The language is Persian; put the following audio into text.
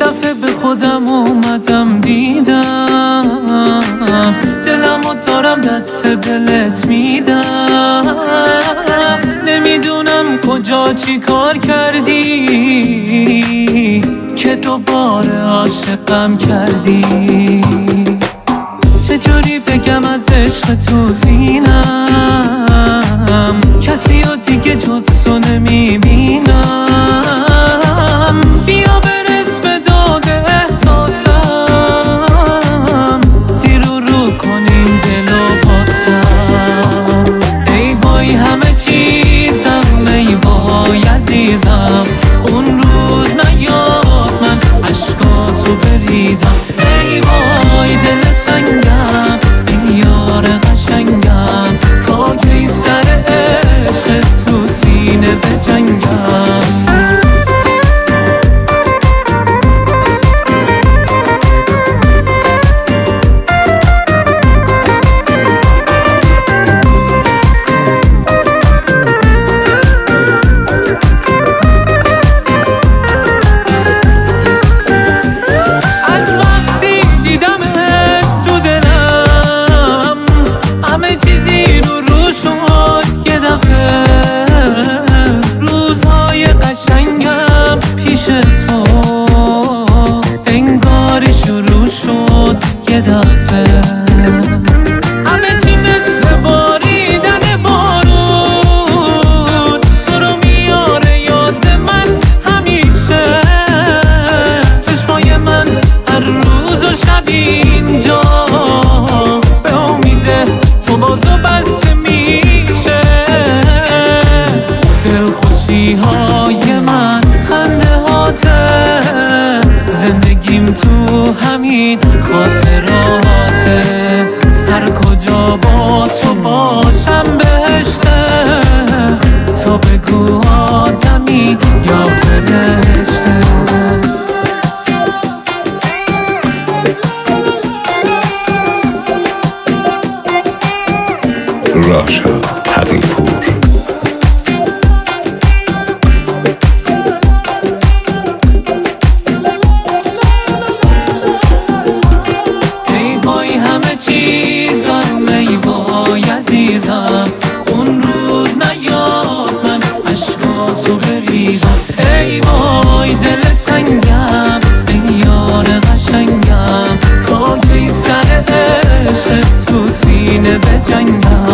دفعه به خودم اومدم دیدم دلمو دارم دست دلت میدم. نمیدونم کجا چی کار کردی که دوباره عاشقم کردی. چجوری بگم از عشق تو سینم کسی رو دیگه جز تو نمیبینم. بیا برس به داد احساسم زیر و رو کنیم دل و پاسم. ای وای همه چیزم ای وای عزیزم اون روز نیاد من عشقاتو بریزم. ای وای دل تنگم ای یار قشنگم تا کی سر عشق تو سینه بجنگم. روزهای قشنگم پیش تو انگاری شروع شد یه دفعه. همه چی مثل باریدن بارون تو رو میاره یاد من همیشه. چشمای من هر روز و شب اینجا به امیده تو بازو بسته میشه. دلخوشی های من خنده هاته زندگیم تو همین خاطراته. هر کجا با تو باشم بهشته. تو بگو آدمی یا فرشته. راشا تقی‌پور. ای وای همه چیزم ای وای عزیزم اون روز نیاد من عشقاتو بریزم. ای وای دل تنگم ای یار قشنگم تا کی سر عشق تو سینه بجنگم.